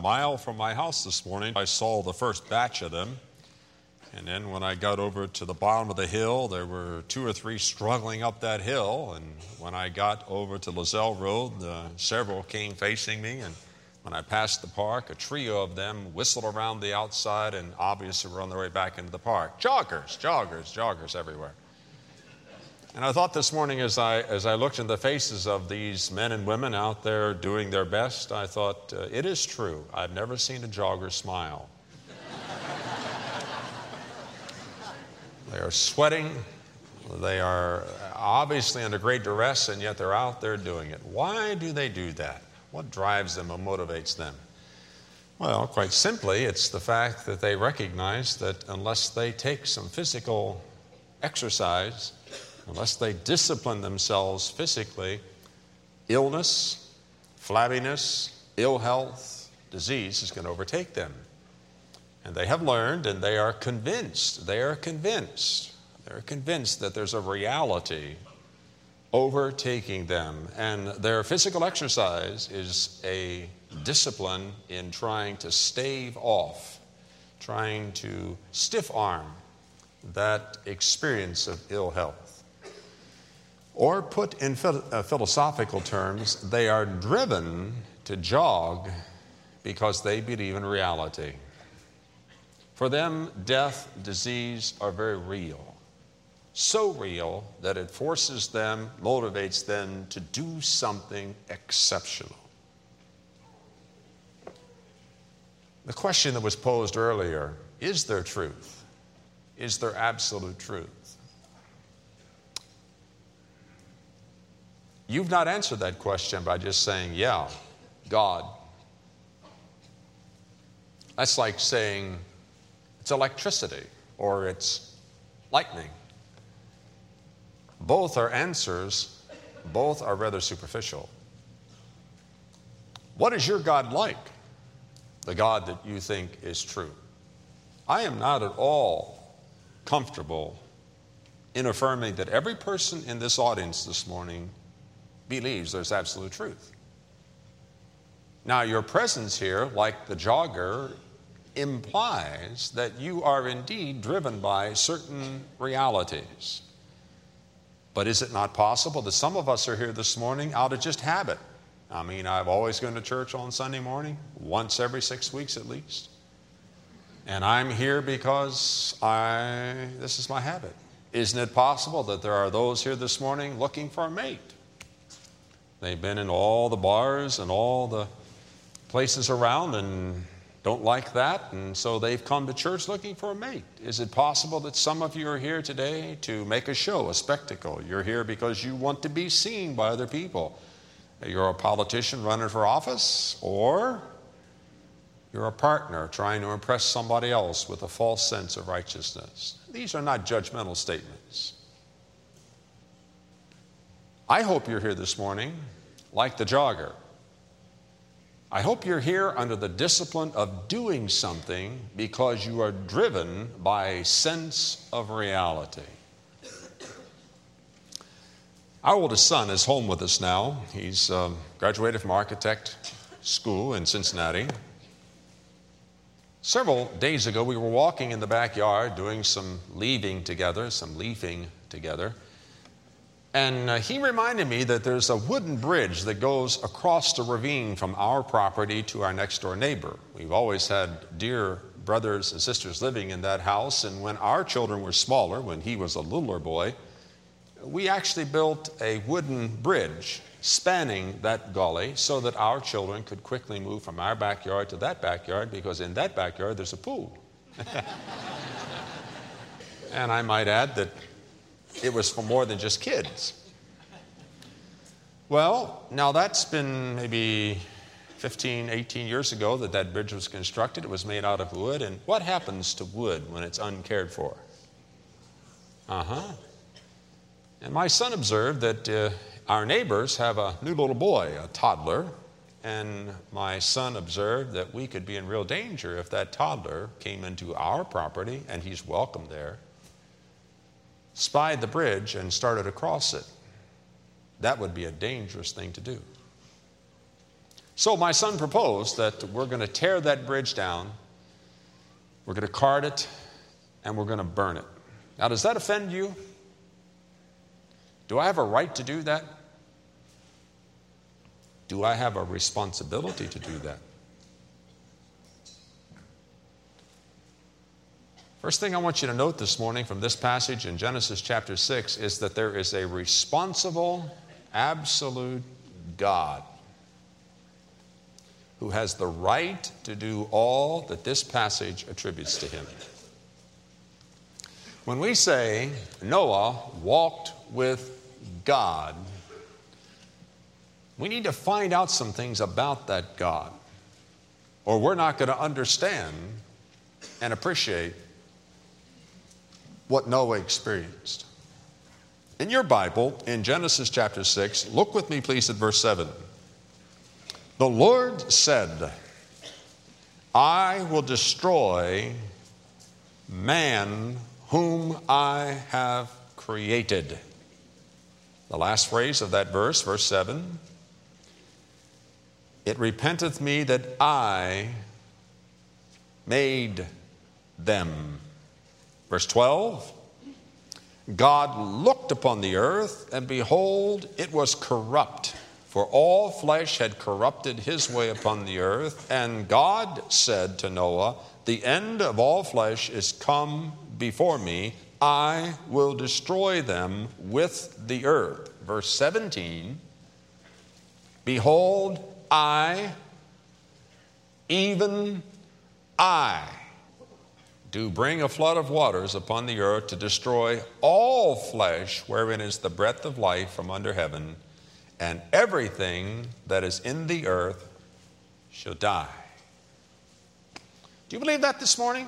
mile from my house this morning. I saw the first batch of them. And then when I got over to the bottom of the hill, there were 2 or 3 struggling up that hill. And when I got over to Lozelle Road, several came facing me. And when I passed the park, a trio of them whistled around the outside and obviously were on their way back into the park. Joggers everywhere. And I thought this morning as I looked in the faces of these men and women out there doing their best, I thought, it is true. I've never seen a jogger smile. They are sweating. They are obviously under great duress, and yet they're out there doing it. Why do they do that? What drives them or motivates them? Well, quite simply, it's the fact that they recognize that unless they take some physical exercise, unless they discipline themselves physically, illness, flabbiness, ill health, disease is going to overtake them. And they have learned, and they are convinced that there's a reality overtaking them. And their physical exercise is a discipline in trying to stave off, trying to stiff arm that experience of ill health. Or put in philosophical terms, they are driven to jog because they believe in reality. For them, death, disease are very real. So real that it forces them, motivates them to do something exceptional. The question that was posed earlier, is there truth? Is there absolute truth? You've not answered that question by just saying, yeah, God. That's like saying it's electricity or it's lightning. Both are answers, both are rather superficial. What is your God like? The God that you think is true. I am not at all comfortable in affirming that every person in this audience this morning believes there's absolute truth. Now, your presence here, like the jogger, implies that you are indeed driven by certain realities. But is it not possible that some of us are here this morning out of just habit? I mean, I've always gone to church on Sunday morning, once every 6 weeks at least. And I'm here because this is my habit. Isn't it possible that there are those here this morning looking for a mate? They've been in all the bars and all the places around and don't like that, and so they've come to church looking for a mate. Is it possible that some of you are here today to make a show, a spectacle? You're here because you want to be seen by other people. You're a politician running for office, or you're a partner trying to impress somebody else with a false sense of righteousness. These are not judgmental statements. I hope you're here this morning like the jogger. I hope you're here under the discipline of doing something because you are driven by a sense of reality. Our oldest son is home with us now. He's graduated from architect school in Cincinnati. Several days ago, we were walking in the backyard doing some leafing together. And he reminded me that there's a wooden bridge that goes across the ravine from our property to our next door neighbor. We've always had dear brothers and sisters living in that house, and when our children were smaller, when he was a littler boy, we actually built a wooden bridge spanning that gully so that our children could quickly move from our backyard to that backyard, because in that backyard there's a pool. And I might add that it was for more than just kids. Well, now that's been maybe 15, 18 years ago that bridge was constructed. It was made out of wood. And what happens to wood when it's uncared for? And my son observed that our neighbors have a new little boy, a toddler. And my son observed that we could be in real danger if that toddler came into our property, and he's welcome there, spied the bridge and started across it. That would be a dangerous thing to do. So my son proposed that we're going to tear that bridge down, we're going to cart it, and we're going to burn it. Now, does that offend you? Do I have a right to do that? Do I have a responsibility to do that? First thing I want you to note this morning from this passage in Genesis chapter 6 is that there is a responsible, absolute God who has the right to do all that this passage attributes to him. When we say Noah walked with God, we need to find out some things about that God, or we're not going to understand and appreciate what Noah experienced. In your Bible, in Genesis chapter 6, look with me please at verse 7. The Lord said, I will destroy man whom I have created. The last phrase of that verse, verse 7, it repenteth me that I made them. Verse 12, God looked upon the earth, and behold, it was corrupt, for all flesh had corrupted his way upon the earth. And God said to Noah, the end of all flesh is come before me. I will destroy them with the earth. Verse 17, behold, I, even I, do bring a flood of waters upon the earth to destroy all flesh wherein is the breath of life from under heaven, and everything that is in the earth shall die. Do you believe that this morning?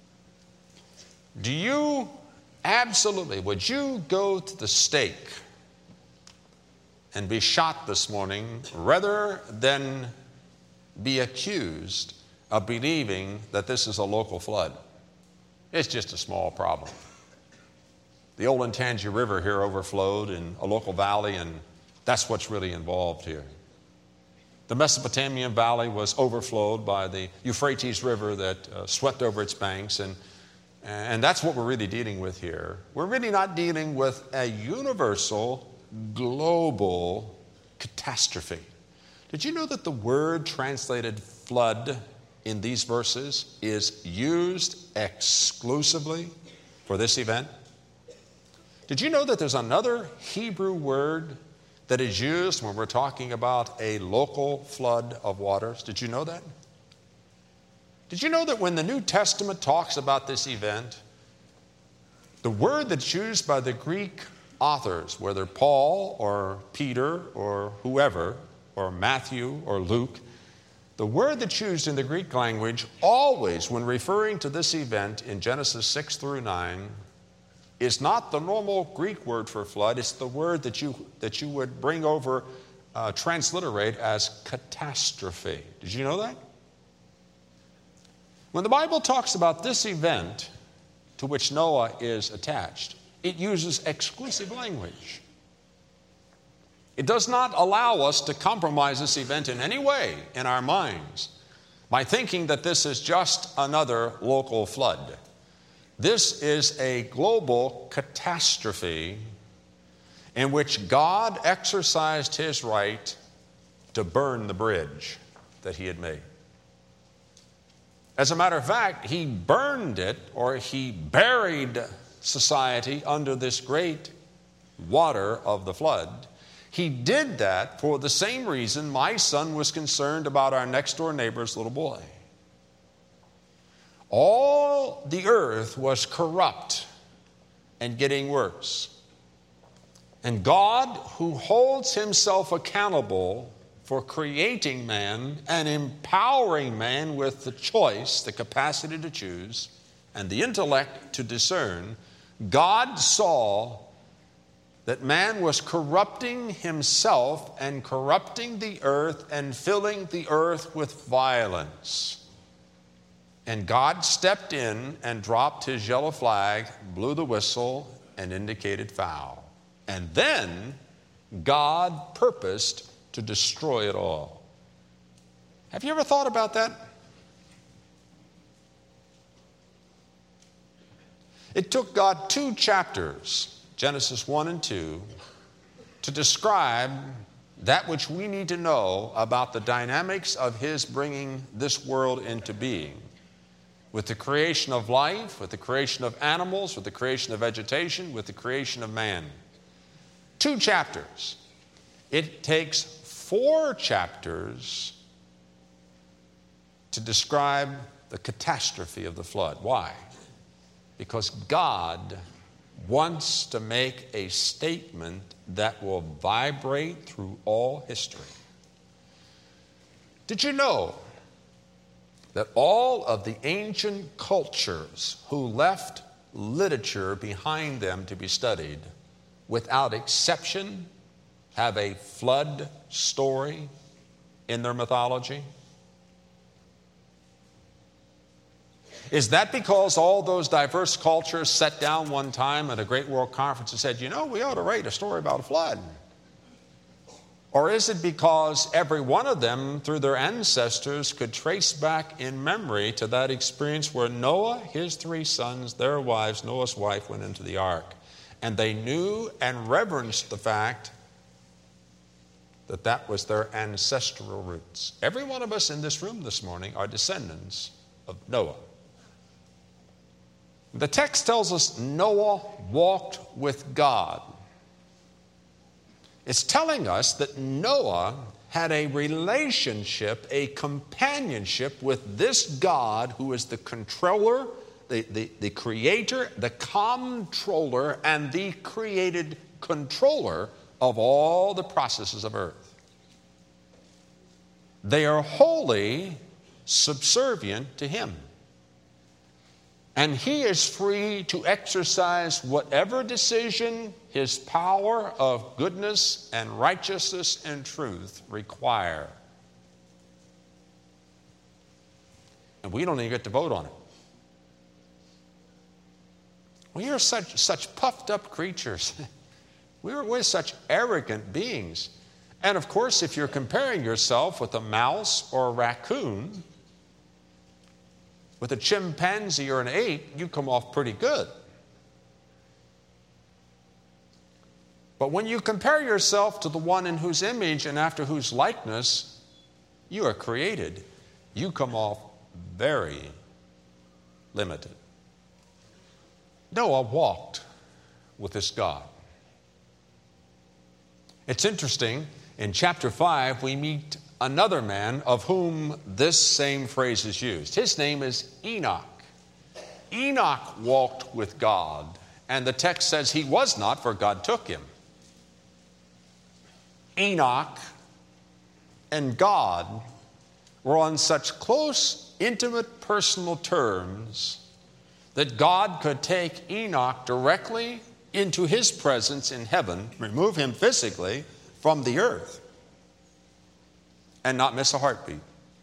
Do you absolutely, would you go to the stake and be shot this morning rather than be accused of believing that this is a local flood? It's just a small problem. The Olentangy River here overflowed in a local valley, and that's what's really involved here. The Mesopotamian valley was overflowed by the Euphrates River that swept over its banks, and that's what we're really dealing with here. We're really not dealing with a universal, global catastrophe. Did you know that the word translated flood in these verses is used exclusively for this event? Did you know that there's another Hebrew word that is used when we're talking about a local flood of waters? Did you know that? Did you know that when the New Testament talks about this event, the word that's used by the Greek authors, whether Paul or Peter or whoever, or Matthew or Luke, the word that's used in the Greek language always when referring to this event in Genesis 6 through 9 is not the normal Greek word for flood. It's the word that you would bring over, transliterate as catastrophe. Did you know that? When the Bible talks about this event to which Noah is attached, it uses exclusive language. It does not allow us to compromise this event in any way in our minds by thinking that this is just another local flood. This is a global catastrophe in which God exercised his right to burn the bridge that he had made. As a matter of fact, he burned it, or he buried society under this great water of the flood. He did that for the same reason my son was concerned about our next door neighbor's little boy. All the earth was corrupt and getting worse. And God, who holds himself accountable for creating man and empowering man with the choice, the capacity to choose, and the intellect to discern, God saw that man was corrupting himself and corrupting the earth and filling the earth with violence. And God stepped in and dropped his yellow flag, blew the whistle, and indicated foul. And then God purposed to destroy it all. Have you ever thought about that? It took God 2 chapters, Genesis 1 and 2, to describe that which we need to know about the dynamics of His bringing this world into being. With the creation of life, with the creation of animals, with the creation of vegetation, with the creation of man. 2 chapters. It takes 4 chapters to describe the catastrophe of the flood. Why? Because God wants to make a statement that will vibrate through all history. Did you know that all of the ancient cultures who left literature behind them to be studied, without exception, have a flood story in their mythology? Is that because all those diverse cultures sat down one time at a great world conference and said, you know, we ought to write a story about a flood? Or is it because every one of them, through their ancestors, could trace back in memory to that experience where Noah, his 3 sons, their wives, Noah's wife, went into the ark, and they knew and reverenced the fact that that was their ancestral roots? Every one of us in this room this morning are descendants of Noah. The text tells us Noah walked with God. It's telling us that Noah had a relationship, a companionship with this God who is the controller, the creator, the comptroller, and the created controller of all the processes of earth. They are wholly subservient to Him. And He is free to exercise whatever decision His power of goodness and righteousness and truth require. And we don't even get to vote on it. We are such puffed up creatures. We're such arrogant beings. And of course, if you're comparing yourself with a mouse or a raccoon, with a chimpanzee or an ape, you come off pretty good. But when you compare yourself to the one in whose image and after whose likeness you are created, you come off very limited. Noah walked with this God. It's interesting, in chapter 5, we meet another man of whom this same phrase is used. His name is Enoch. Enoch walked with God, and the text says he was not, for God took him. Enoch and God were on such close, intimate, personal terms that God could take Enoch directly into His presence in heaven, remove him physically from the earth, and not miss a heartbeat.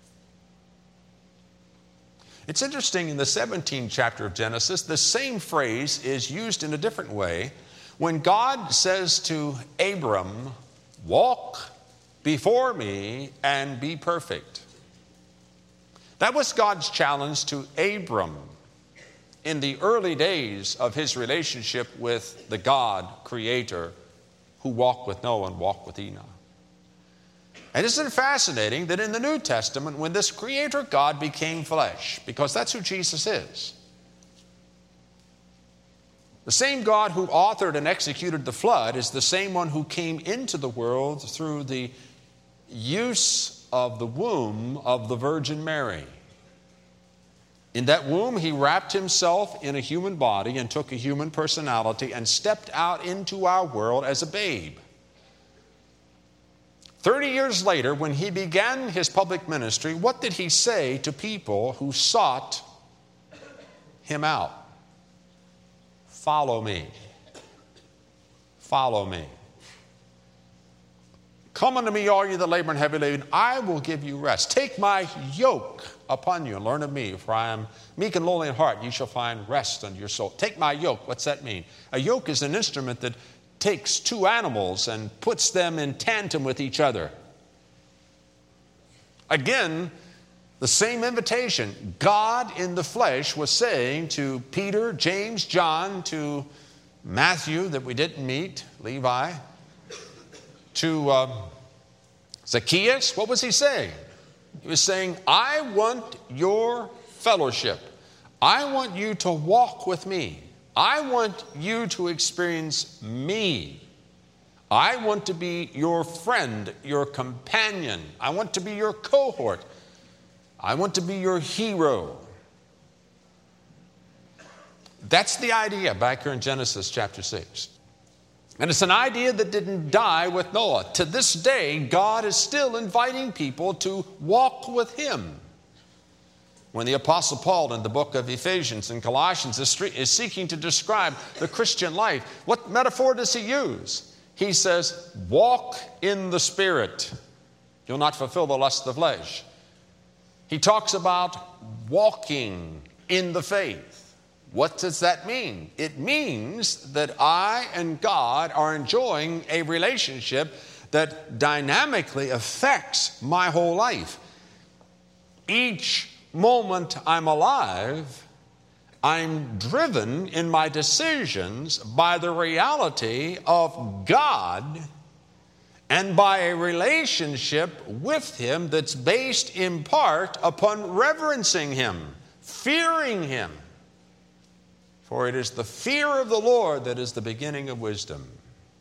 It's interesting, in the 17th chapter of Genesis, the same phrase is used in a different way when God says to Abram, walk before me and be perfect. That was God's challenge to Abram in the early days of his relationship with the God, Creator, who walked with Noah and walked with Enoch. And isn't it fascinating that in the New Testament, when this Creator God became flesh, because that's who Jesus is, the same God who authored and executed the flood is the same one who came into the world through the use of the womb of the Virgin Mary. In that womb, He wrapped Himself in a human body and took a human personality and stepped out into our world as a babe. 30 years later, when He began His public ministry, what did He say to people who sought Him out? Follow me. Follow me. Come unto me, all you that labor and heavy laden, I will give you rest. Take my yoke upon you and learn of me, for I am meek and lowly in heart. You shall find rest unto your soul. Take my yoke. What's that mean? A yoke is an instrument that takes 2 animals and puts them in tandem with each other. Again, the same invitation. God in the flesh was saying to Peter, James, John, to Matthew that we didn't meet, Levi, to Zacchaeus. What was he saying? He was saying, I want your fellowship. I want you to walk with me. I want you to experience me. I want to be your friend, your companion. I want to be your cohort. I want to be your hero. That's the idea back here in Genesis chapter 6. And it's an idea that didn't die with Noah. To this day, God is still inviting people to walk with him. When the Apostle Paul in the book of Ephesians and Colossians is seeking to describe the Christian life, what metaphor does he use? He says, walk in the Spirit. You'll not fulfill the lust of the flesh. He talks about walking in the faith. What does that mean? It means that I and God are enjoying a relationship that dynamically affects my whole life. Each moment I'm alive, I'm driven in my decisions by the reality of God and by a relationship with him that's based in part upon reverencing him, fearing him. For it is the fear of the Lord that is the beginning of wisdom.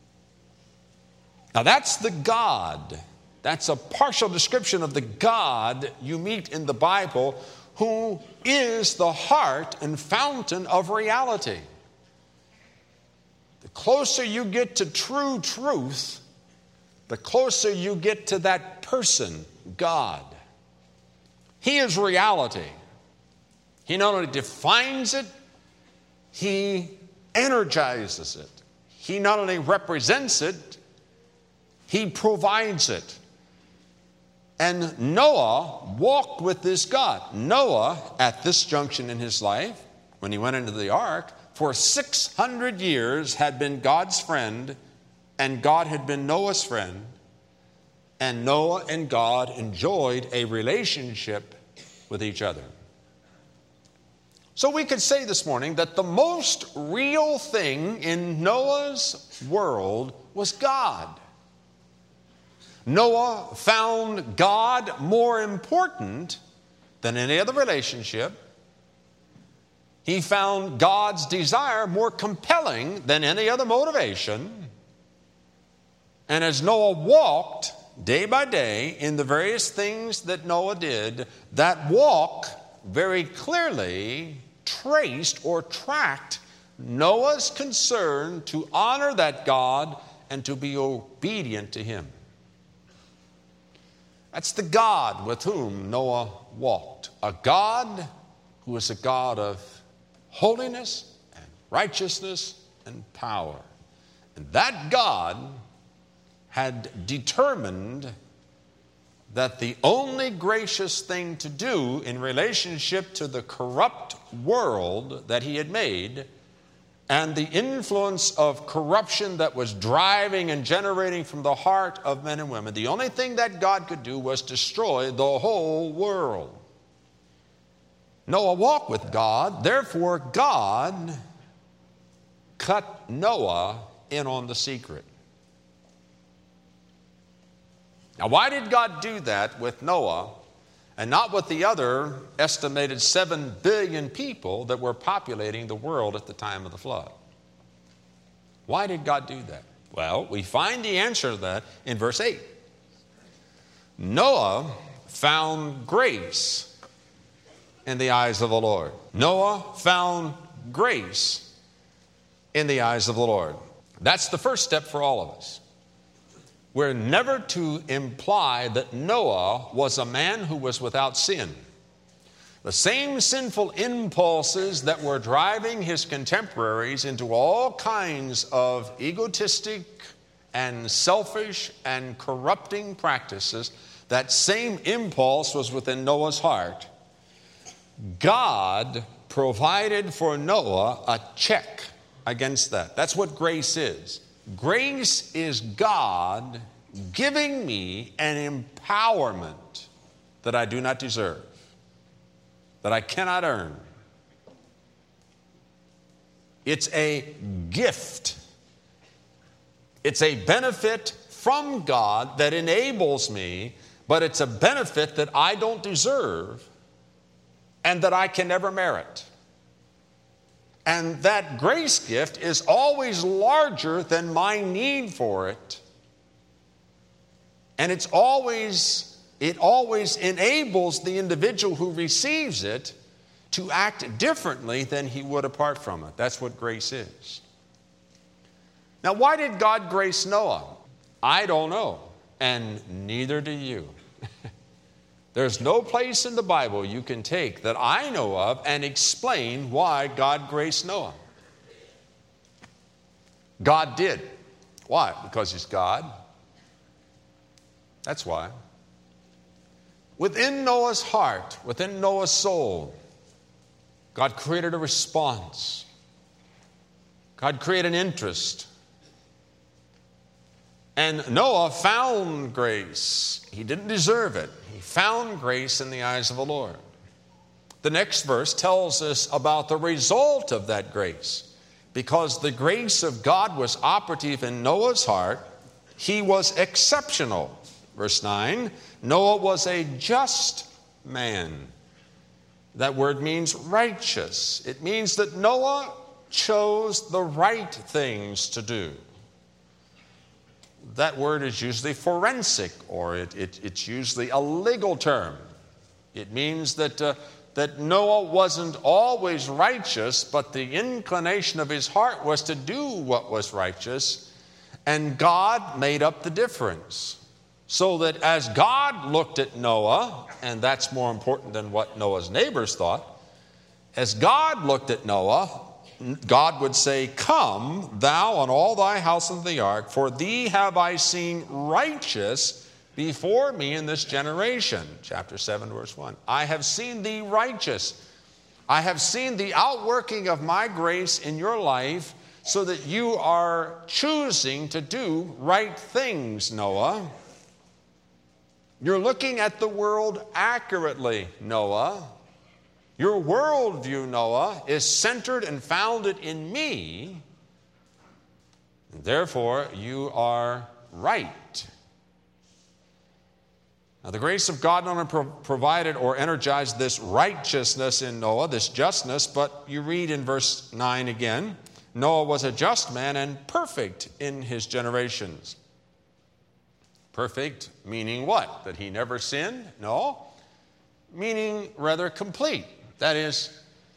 Now that's the God. That's a partial description of the God you meet in the Bible, who is the heart and fountain of reality. The closer you get to true truth, the closer you get to that person, God. He is reality. He not only defines it, he energizes it. He not only represents it, he provides it. And Noah walked with this God. Noah, at this junction in his life, when he went into the ark, for 600 years had been God's friend, and God had been Noah's friend. And Noah and God enjoyed a relationship with each other. So we could say this morning that the most real thing in Noah's world was God. Noah found God more important than any other relationship. He found God's desire more compelling than any other motivation. And as Noah walked day by day in the various things that Noah did, that walk very clearly traced or tracked Noah's concern to honor that God and to be obedient to him. That's the God with whom Noah walked. A God who is a God of holiness and righteousness and power. And that God had determined that the only gracious thing to do in relationship to the corrupt world that he had made and the influence of corruption that was driving and generating from the heart of men and women, the only thing that God could do was destroy the whole world. Noah walked with God, therefore God cut Noah in on the secret. Now, why did God do that with Noah and not with the other estimated 7 billion people that were populating the world at the time of the flood? Why did God do that? Well, we find the answer to that in verse 8. Noah found grace in the eyes of the Lord. Noah found grace in the eyes of the Lord. That's the first step for all of us. We're never to imply that Noah was a man who was without sin. The same sinful impulses that were driving his contemporaries into all kinds of egotistic and selfish and corrupting practices, that same impulse was within Noah's heart. God provided for Noah a check against that. That's what grace is. Grace is God giving me an empowerment that I do not deserve, that I cannot earn. It's a gift. It's a benefit from God that enables me, but it's a benefit that I don't deserve and that I can never merit. And that grace gift is always larger than my need for it. And it always enables the individual who receives it to act differently than he would apart from it. That's what grace is. Now, why did God grace Noah? I don't know, and neither do you. There's no place in the Bible you can take that I know of and explain why God graced Noah. God did. Why? Because He's God. That's why. Within Noah's heart, within Noah's soul, God created a response. God created an interest. And Noah found grace. He didn't deserve it. He found grace in the eyes of the Lord. The next verse tells us about the result of that grace. Because the grace of God was operative in Noah's heart, he was exceptional. Verse 9, Noah was a just man. That word means righteous. It means that Noah chose the right things to do. That word is usually forensic, or it's usually a legal term. It means that Noah wasn't always righteous, but the inclination of his heart was to do what was righteous, and God made up the difference. So that as God looked at Noah, and that's more important than what Noah's neighbors thought, as God looked at Noah, God would say, "Come, thou and all thy house in the ark, for thee have I seen righteous before me in this generation." Chapter 7, verse 1. I have seen thee righteous. I have seen the outworking of my grace in your life so that you are choosing to do right things, Noah. You're looking at the world accurately, Noah. Your worldview, Noah, is centered and founded in me. And therefore, you are right. Now, the grace of God not only provided or energized this righteousness in Noah, this justness, but you read in verse 9 again, Noah was a just man and perfect in his generations. Perfect meaning what? That he never sinned? No. Meaning rather complete. That is,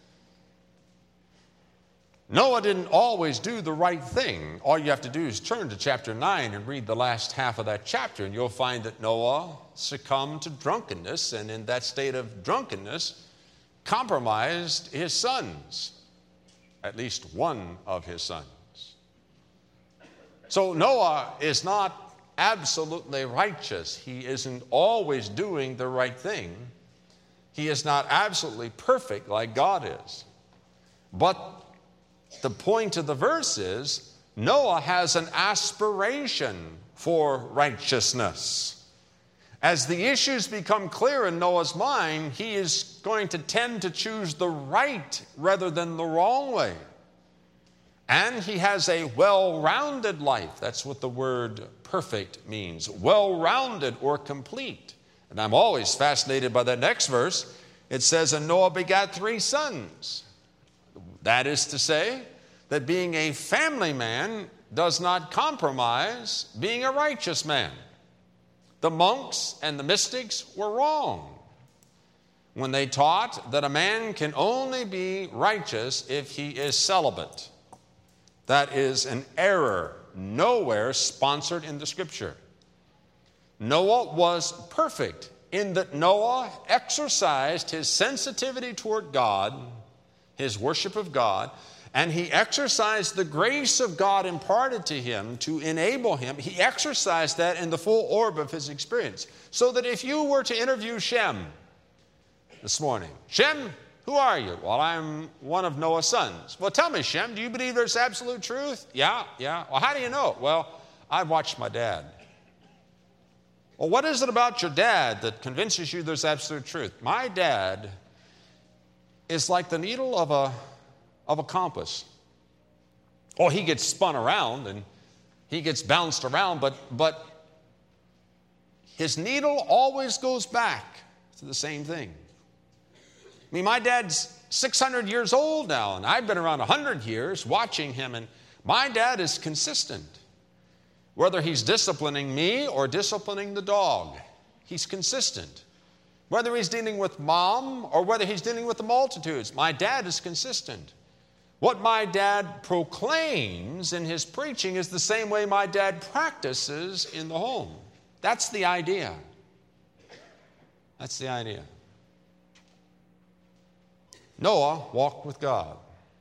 Noah didn't always do the right thing. All you have to do is turn to chapter 9 and read the last half of that chapter, and you'll find that Noah succumbed to drunkenness, and in that state of drunkenness, compromised his sons, at least one of his sons. So Noah is not absolutely righteous. He isn't always doing the right thing. He is not absolutely perfect like God is. But the point of the verse is, Noah has an aspiration for righteousness. As the issues become clear in Noah's mind, he is going to tend to choose the right rather than the wrong way. And he has a well-rounded life. That's what the word perfect means. Well-rounded or complete. And I'm always fascinated by that next verse. It says, and Noah begat 3 sons. That is to say, that being a family man does not compromise being a righteous man. The monks and the mystics were wrong when they taught that a man can only be righteous if he is celibate. That is an error nowhere sponsored in the Scripture. Noah was perfect in that Noah exercised his sensitivity toward God, his worship of God, and he exercised the grace of God imparted to him to enable him. He exercised that in the full orb of his experience. So that if you were to interview Shem this morning, Shem, who are you? Well, I'm one of Noah's sons. Well, tell me, Shem, do you believe there's absolute truth? Yeah. Well, how do you know it? Well, I watched my dad. Well, what is it about your dad that convinces you there's absolute truth? My dad is like the needle of a compass. Oh, he gets spun around and he gets bounced around, but his needle always goes back to the same thing. I mean, my dad's 600 years old now, and I've been around 100 years watching him, and my dad is consistent. Whether he's disciplining me or disciplining the dog, he's consistent. Whether he's dealing with mom or whether he's dealing with the multitudes, my dad is consistent. What my dad proclaims in his preaching is the same way my dad practices in the home. That's the idea. That's the idea. Noah walked with God.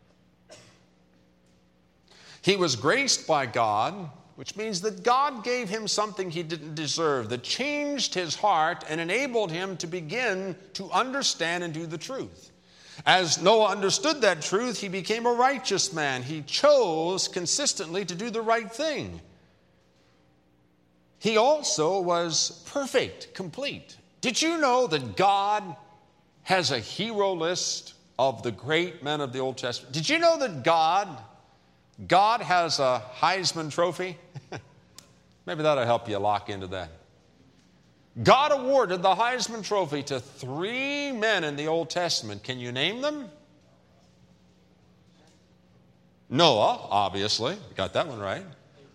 He was graced by God, which means that God gave him something he didn't deserve, that changed his heart and enabled him to begin to understand and do the truth. As Noah understood that truth, he became a righteous man. He chose consistently to do the right thing. He also was perfect, complete. Did you know that God has a hero list of the great men of the Old Testament? Did you know that God has a Heisman Trophy? Maybe that'll help you lock into that. God awarded the Heisman Trophy to 3 men in the Old Testament. Can you name them? Noah, obviously. Got that one right.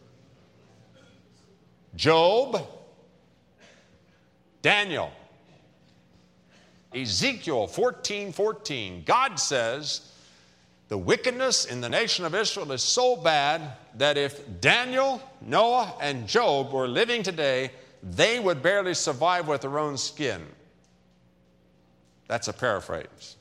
Job. Daniel. Ezekiel 14:14. God says, the wickedness in the nation of Israel is so bad that if Daniel, Noah, and Job were living today, they would barely survive with their own skin. That's a paraphrase.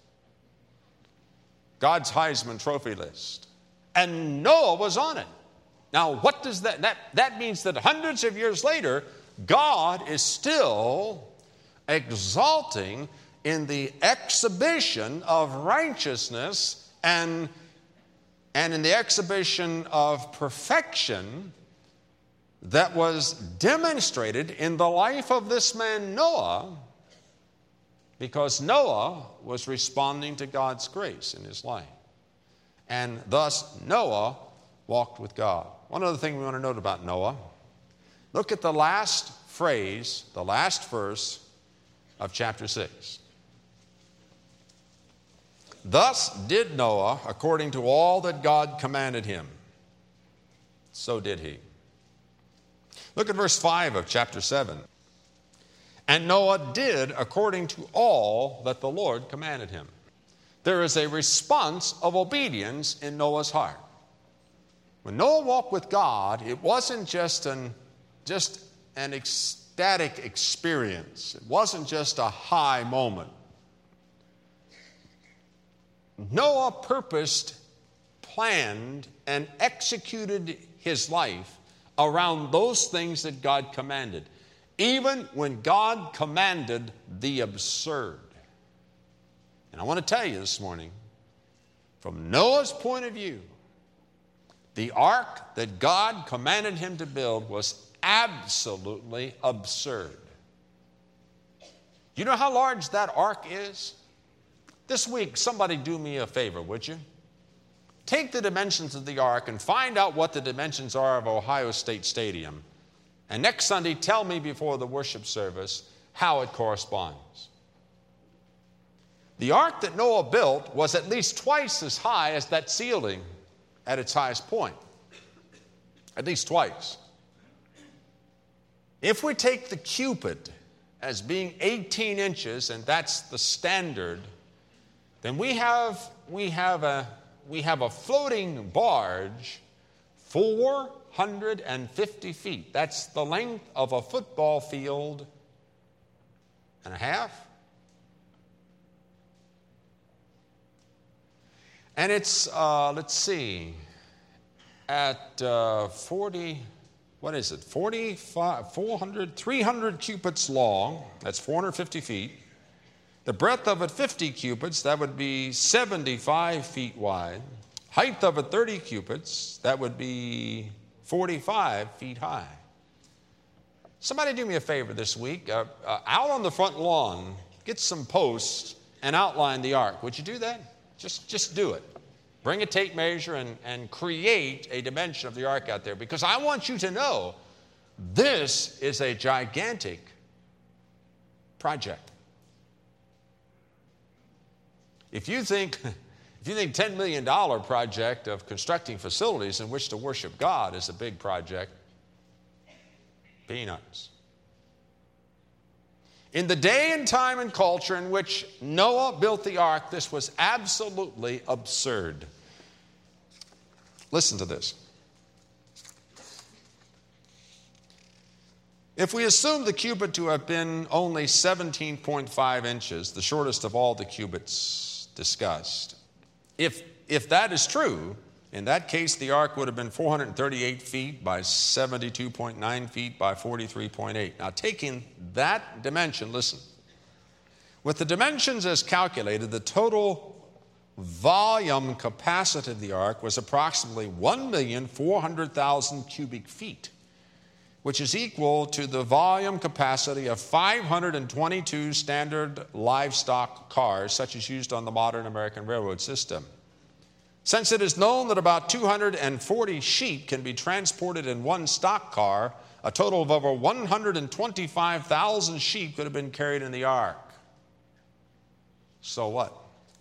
God's Heisman Trophy list. And Noah was on it. Now, what does that means that hundreds of years later, God is still exalting in the exhibition of righteousness and in the exhibition of perfection that was demonstrated in the life of this man Noah, because Noah was responding to God's grace in his life. And thus Noah walked with God. One other thing we want to note about Noah. Look at the last phrase, the last verse of chapter 6. Thus did Noah according to all that God commanded him. So did he. Look at verse 5 of chapter 7. And Noah did according to all that the Lord commanded him. There is a response of obedience in Noah's heart. When Noah walked with God, it wasn't just an ecstatic experience. It wasn't just a high moment. Noah purposed, planned, and executed his life around those things that God commanded, even when God commanded the absurd. And I want to tell you this morning, from Noah's point of view, the ark that God commanded him to build was absolutely absurd. You know how large that ark is? This week, somebody do me a favor, would you? Take the dimensions of the ark and find out what the dimensions are of Ohio State Stadium. And next Sunday, tell me before the worship service how it corresponds. The ark that Noah built was at least twice as high as that ceiling at its highest point. At least twice. If we take the cubit as being 18 inches, and that's the standard, then we have a floating barge 450 feet. That's the length of a football field and a half. And it's, let's see, at 300 cubits long. That's 450 feet. The breadth of it, 50 cubits. That would be 75 feet wide. Height of it, 30 cubits. That would be 45 feet high. Somebody do me a favor this week. Out on the front lawn, get some posts and outline the ark. Would you do that? Just do it. Bring a tape measure and create a dimension of the ark out there, because I want you to know this is a gigantic project. If you think $10 million project of constructing facilities in which to worship God is a big project, peanuts. In the day and time and culture in which Noah built the ark, this was absolutely absurd. Listen to this. If we assume the cubit to have been only 17.5 inches, the shortest of all the cubits discussed, if that is true, in that case, the ark would have been 438 feet by 72.9 feet by 43.8. Now, taking that dimension, listen. With the dimensions as calculated, the total volume capacity of the ark was approximately 1,400,000 cubic feet, which is equal to the volume capacity of 522 standard livestock cars, such as used on the modern American railroad system. Since it is known that about 240 sheep can be transported in one stock car, a total of over 125,000 sheep could have been carried in the ark. So what?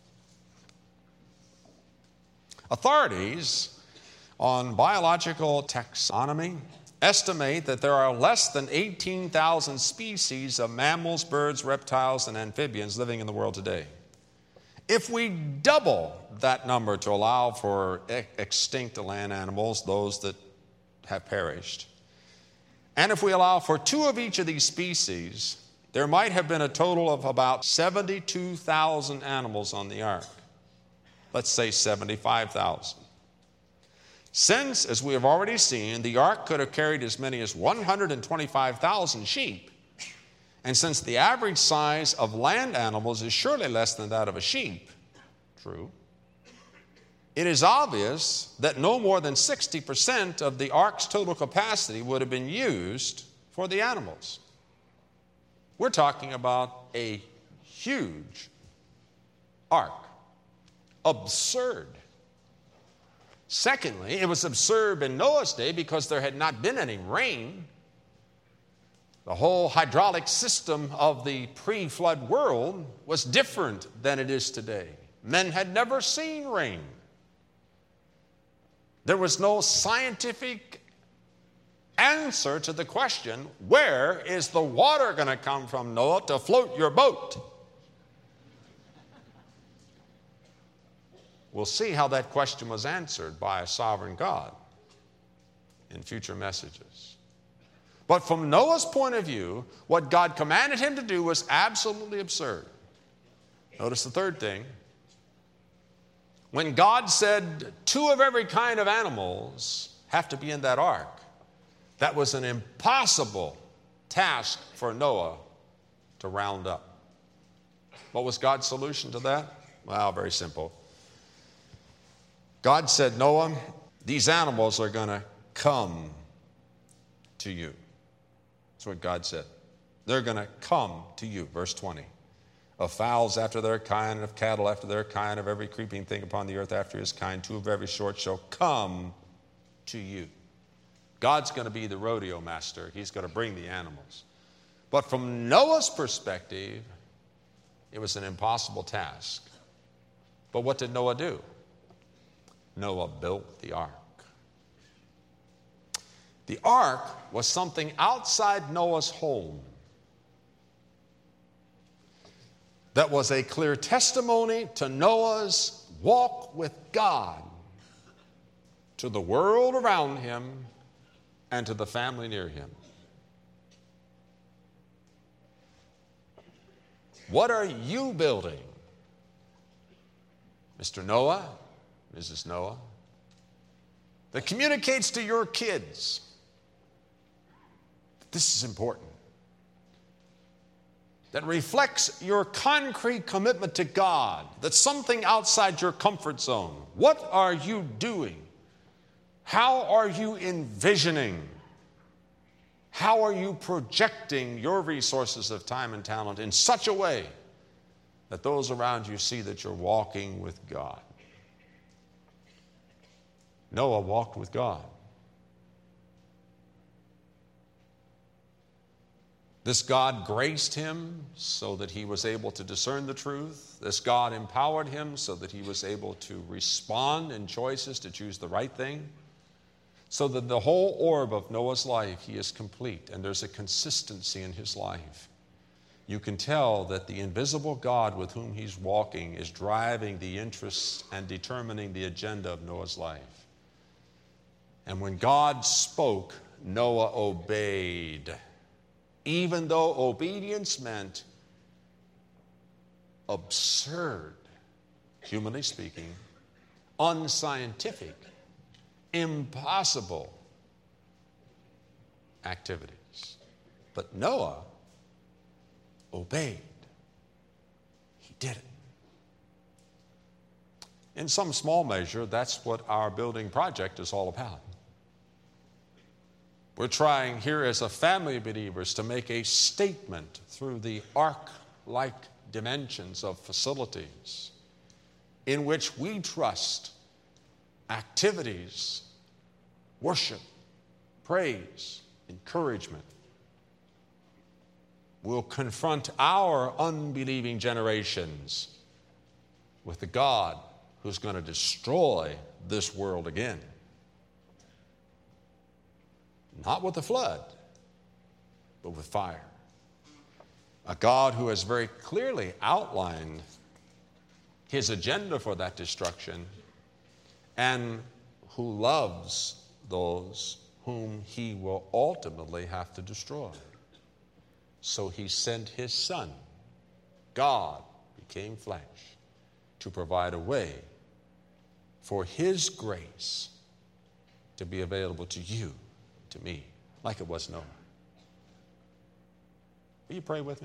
Authorities on biological taxonomy estimate that there are less than 18,000 species of mammals, birds, reptiles, and amphibians living in the world today. If we double that number to allow for extinct land animals, those that have perished, and if we allow for 2 of each of these species, there might have been a total of about 72,000 animals on the ark. Let's say 75,000. Since, as we have already seen, the ark could have carried as many as 125,000 sheep, and since the average size of land animals is surely less than that of a sheep, true, it is obvious that no more than 60% of the ark's total capacity would have been used for the animals. We're talking about a huge ark. Absurd. Secondly, it was absurd in Noah's day because there had not been any rain. The whole hydraulic system of the pre-flood world was different than it is today. Men had never seen rain. There was no scientific answer to the question, where is the water going to come from, Noah, to float your boat? We'll see how that question was answered by a sovereign God in future messages. But from Noah's point of view, what God commanded him to do was absolutely absurd. Notice the third thing. When God said 2 of every kind of animals have to be in that ark, that was an impossible task for Noah to round up. What was God's solution to that? Well, very simple. God said, Noah, these animals are going to come to you. That's what God said. They're going to come to you. Verse 20. Of fowls after their kind, and of cattle after their kind, of every creeping thing upon the earth after his kind, 2 of every sort shall come to you. God's going to be the rodeo master. He's going to bring the animals. But from Noah's perspective, it was an impossible task. But what did Noah do? Noah built the ark. The ark was something outside Noah's home that was a clear testimony to Noah's walk with God, to the world around him, and to the family near him. What are you building, Mr. Noah, Mrs. Noah, that communicates to your kids that this is important, that reflects your concrete commitment to God, that's something outside your comfort zone? What are you doing? How are you envisioning How are you projecting your resources of time and talent in such a way that those around you see that you're walking with God? Noah walked with God. This God graced him so that he was able to discern the truth. This God empowered him so that he was able to respond in choices to choose the right thing. So that the whole orb of Noah's life, he is complete, and there's a consistency in his life. You can tell that the invisible God with whom he's walking is driving the interests and determining the agenda of Noah's life. And when God spoke, Noah obeyed, even though obedience meant absurd, humanly speaking, unscientific, impossible activities. But Noah obeyed. He did it. In some small measure, that's what our building project is all about. We're trying here as a family of believers to make a statement through the ark-like dimensions of facilities in which we trust activities, worship, praise, encouragement will confront our unbelieving generations with the God who's going to destroy this world again. Not with the flood, but with fire. A God who has very clearly outlined his agenda for that destruction and who loves those whom he will ultimately have to destroy. So he sent his Son. God became flesh to provide a way for his grace to be available to you, to me, like it was Noah. Will you pray with me?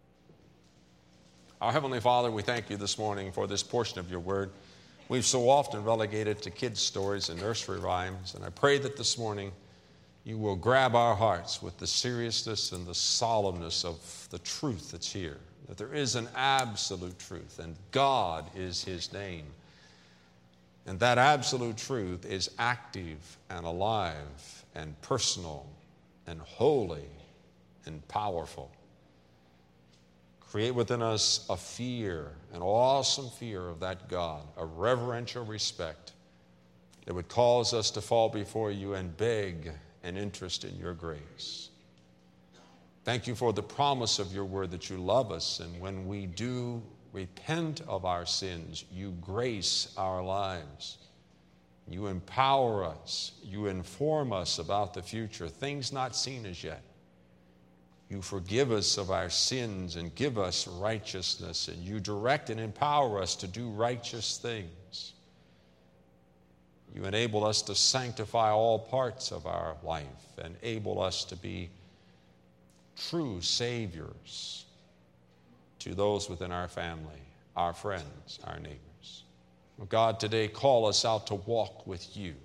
Our Heavenly Father, we thank you this morning for this portion of your word. We've so often relegated to kids' stories and nursery rhymes, and I pray that this morning you will grab our hearts with the seriousness and the solemnness of the truth that's here, that there is an absolute truth, and God is his name. And that absolute truth is active and alive and personal and holy and powerful. Create within us a fear, an awesome fear of that God, a reverential respect that would cause us to fall before you and beg an interest in your grace. Thank you for the promise of your word that you love us, and when we do repent of our sins, you grace our lives. You empower us. You inform us about the future, things not seen as yet. You forgive us of our sins and give us righteousness, and you direct and empower us to do righteous things. You enable us to sanctify all parts of our life and enable us to be true saviors to those within our family, our friends, our neighbors. God, today call us out to walk with you,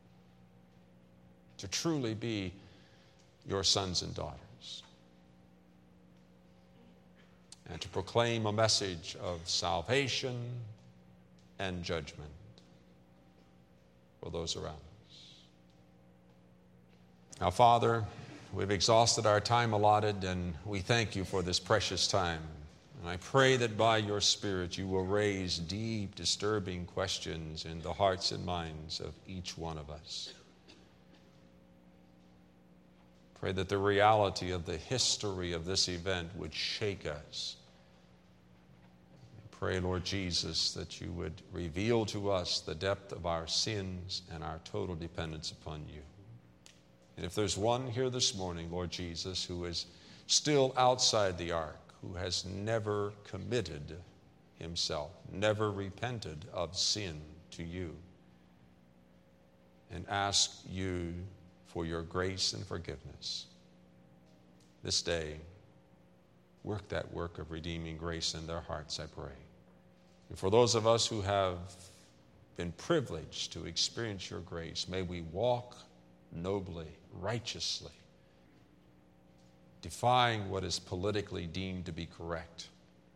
to truly be your sons and daughters, and to proclaim a message of salvation and judgment for those around us. Now, Father, we've exhausted our time allotted, and we thank you for this precious time. And I pray that by your Spirit you will raise deep, disturbing questions in the hearts and minds of each one of us. Pray that the reality of the history of this event would shake us. Pray, Lord Jesus, that you would reveal to us the depth of our sins and our total dependence upon you. And if there's one here this morning, Lord Jesus, who is still outside the ark, who has never committed himself, never repented of sin to you, and ask you for your grace and forgiveness, this day, work that work of redeeming grace in their hearts, I pray. And for those of us who have been privileged to experience your grace, may we walk nobly, righteously, defying what is politically deemed to be correct.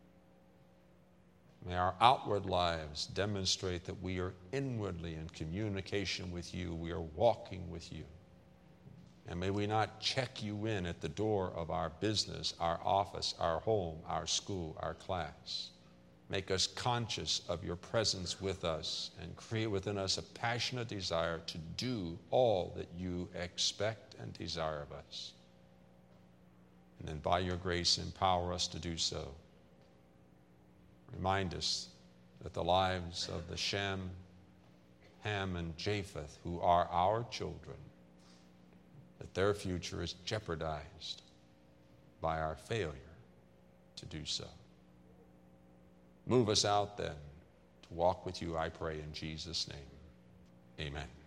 May our outward lives demonstrate that we are inwardly in communication with you. We are walking with you. And may we not check you in at the door of our business, our office, our home, our school, our class. Make us conscious of your presence with us and create within us a passionate desire to do all that you expect and desire of us. And then by your grace, empower us to do so. Remind us that the lives of the Shem, Ham, and Japheth, who are our children, that their future is jeopardized by our failure to do so. Move us out then to walk with you, I pray in Jesus' name. Amen.